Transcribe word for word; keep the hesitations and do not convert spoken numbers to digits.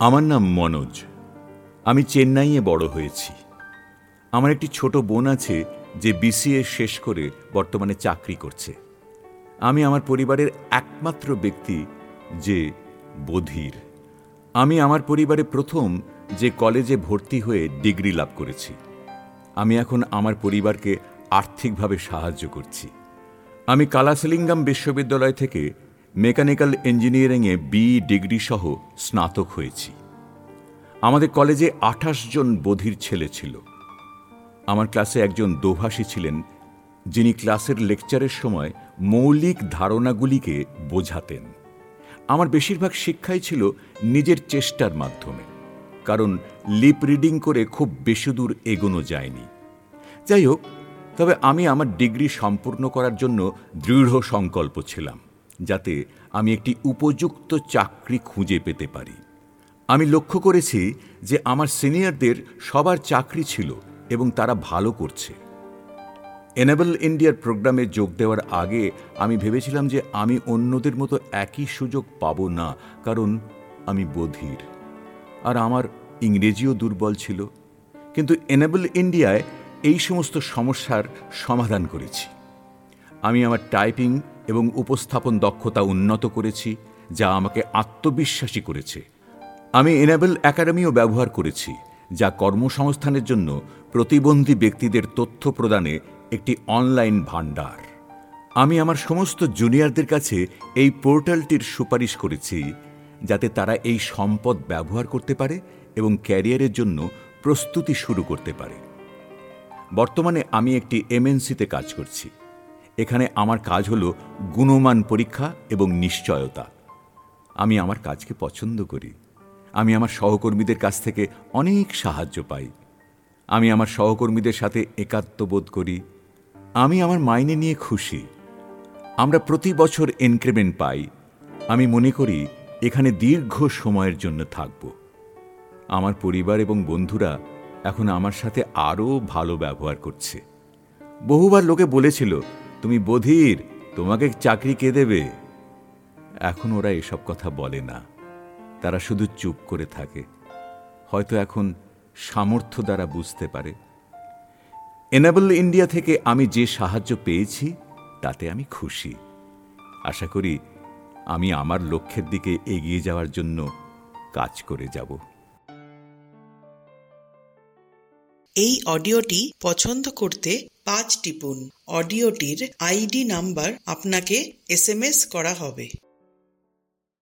আমার নাম মনোজ। আমি চেন্নাইয়ে বড় হয়েছি। আমার একটি ছোট বোন আছে যে বিসিএ শেষ করে বর্তমানে চাকরি করছে। আমি আমার পরিবারের একমাত্র ব্যক্তি যে বধির। আমি আমার পরিবারে প্রথম যে কলেজে ভর্তি হয়ে ডিগ্রি লাভ করেছি। আমি এখন আমার পরিবারকে আর্থিকভাবে সাহায্য করছি। আমি কালাসলিঙ্গাম বিশ্ববিদ্যালয় থেকে মেকানিক্যাল ইঞ্জিনিয়ারিংয়ে বি ডিগ্রি সহ স্নাতক হয়েছি। আমাদের কলেজে আঠাশ জন বধির ছেলে ছিল। আমার ক্লাসে একজন দোভাষী ছিলেন, যিনি ক্লাসের লেকচারের সময় মৌলিক ধারণাগুলিকে বোঝাতেন। আমার বেশিরভাগ শিক্ষাই ছিল নিজের চেষ্টার মাধ্যমে, কারণ লিপ রিডিং করে খুব বেশি দূর এগোনো যায়নি। যাই হোক, তবে আমি আমার ডিগ্রি সম্পূর্ণ করার জন্য দৃঢ় সংকল্প ছিলাম, যাতে আমি একটি উপযুক্ত চাকরি খুঁজে পেতে পারি। আমি লক্ষ্য করেছি যে আমার সিনিয়রদের সবার চাকরি ছিল এবং তারা ভালো করছে। এনেবল ইন্ডিয়ার প্রোগ্রামে যোগ দেওয়ার আগে আমি ভেবেছিলাম যে আমি অন্যদের মতো একই সুযোগ পাব না, কারণ আমি বধির আর আমার ইংরেজিও দুর্বল ছিল। কিন্তু এনেবল ইন্ডিয়ায় এই সমস্ত সমস্যার সমাধান করেছি। আমি আমার টাইপিং এবং উপস্থাপন দক্ষতা উন্নত করেছি, যা আমাকে আত্মবিশ্বাসী করেছে। আমি এনেবল একাডেমিও ব্যবহার করেছি, যা কর্মসংস্থানের জন্য প্রতিবন্ধী ব্যক্তিদের তথ্য প্রদানে একটি অনলাইন ভান্ডার। আমি আমার সমস্ত জুনিয়রদের কাছে এই পোর্টালটির সুপারিশ করেছি, যাতে তারা এই সম্পদ ব্যবহার করতে পারে এবং ক্যারিয়ারের জন্য প্রস্তুতি শুরু করতে পারে। বর্তমানে আমি একটি এমএনসিতে কাজ করছি। এখানে আমার কাজ হল গুণমান পরীক্ষা এবং নিশ্চয়তা। আমি আমার কাজকে পছন্দ করি। আমি আমার সহকর্মীদের কাছ থেকে অনেক সাহায্য পাই। আমি আমার সহকর্মীদের সাথে একাত্মবোধ করি। আমি আমার মাইনে নিয়ে খুশি। আমরা প্রতি বছর ইনক্রিমেন্ট পাই। আমি মনে করি এখানে দীর্ঘ সময়ের জন্য থাকব। আমার পরিবার এবং বন্ধুরা এখন আমার সাথে আরও ভালো ব্যবহার করছে। বহুবার লোকে বলেছিল, তুমি বধির, তোমাকে চাকরি কে দেবে? এখন ওরা এসব কথা বলে না। তারা শুধু চুপ করে থাকে। হয়তো এখন সামর্থ্য দ্বারা বুঝতে পারে। এনেবল ইন্ডিয়া থেকে আমি যে সাহায্য পেয়েছি তাতে আমি খুশি। আশা করি আমি আমার লক্ষ্যের দিকে এগিয়ে যাওয়ার জন্য কাজ করে যাব। এই অডিওটি পছন্দ করতে পাঁচ টিপুন। অডিওটির আইডি নাম্বার আপনাকে এসএমএস করা হবে।